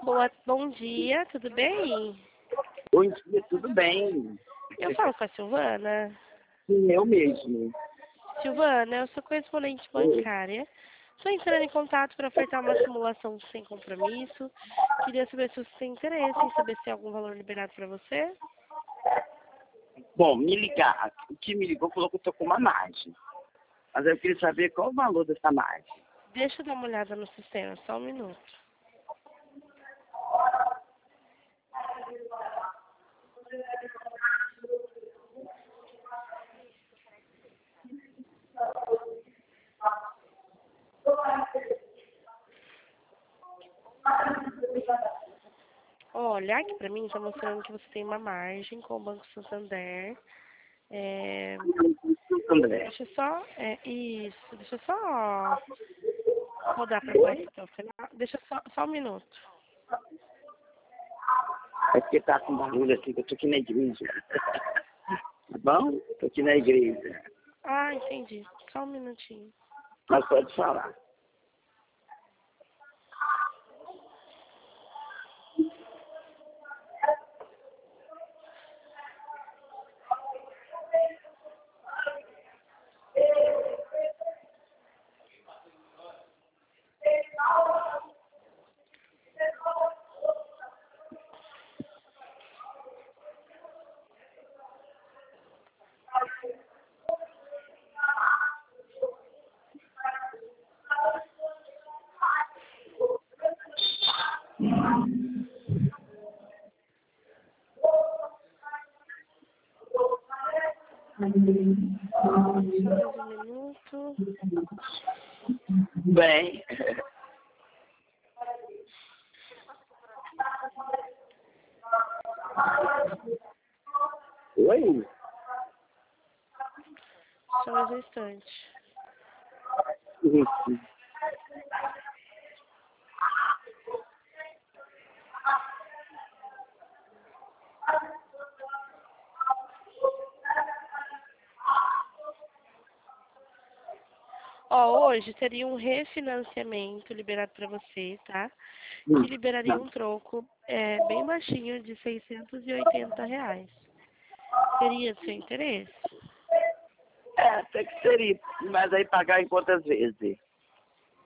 Bom dia, tudo bem? Bom dia, tudo bem? Eu falo com a Silvana. Sim, eu mesmo. Silvana, eu sou correspondente Oi. bancária. Estou entrando em contato para ofertar uma simulação sem compromisso. Queria saber se você tem interesse em saber se tem algum valor liberado para você. Bom, o que me ligou falou que eu tô com uma margem. Mas eu queria saber qual o valor dessa margem. Deixa eu dar uma olhada no sistema, só um minuto. Olha, aqui para mim está mostrando que você tem uma margem com o Banco Santander. André. Deixa eu só, deixa eu só rodar para você até o final. Deixa só um minuto. É porque tá com barulho aqui, que eu tô aqui na igreja. Tá bom? Tô aqui na igreja. Ah, entendi. Só um minutinho. Mas pode falar. Só mais um minuto. Bem. Oi? Só mais um instante. Isso. Ó, hoje teria um refinanciamento liberado para você, tá? Que liberaria um troco bem baixinho de R$ 680. Seria do seu interesse? É, até que seria. Mas aí pagar em quantas vezes?